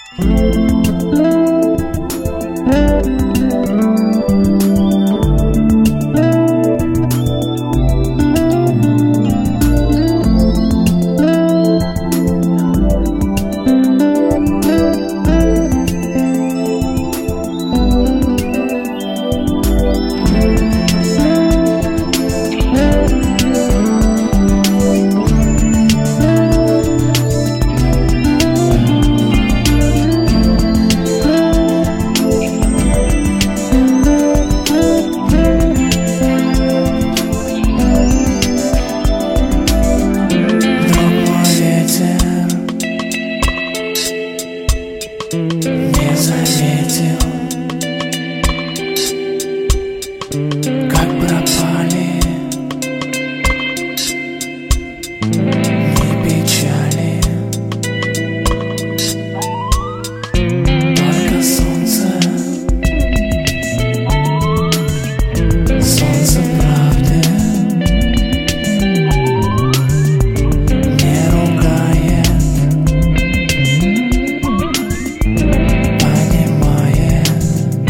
Не заметил, как пропали ни печали, только солнце, солнце правды не ругает, понимает.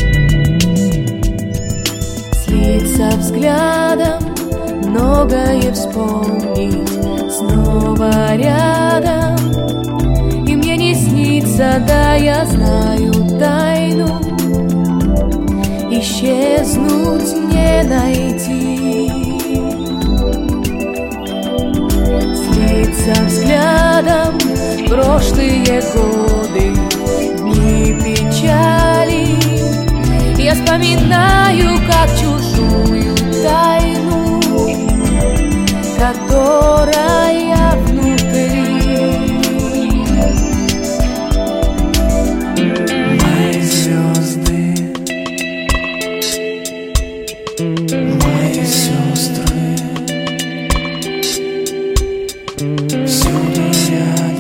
Слиться взглядом, многое вспомнить, снова рядом. И мне не снится, да я знаю тайну, исчезнуть не найти. Слиться взглядом, прошлые годы, дни печали. Я вспоминаю, как чужую тайну, которая внутри. Мои звезды, мои сестры, всюду рядом.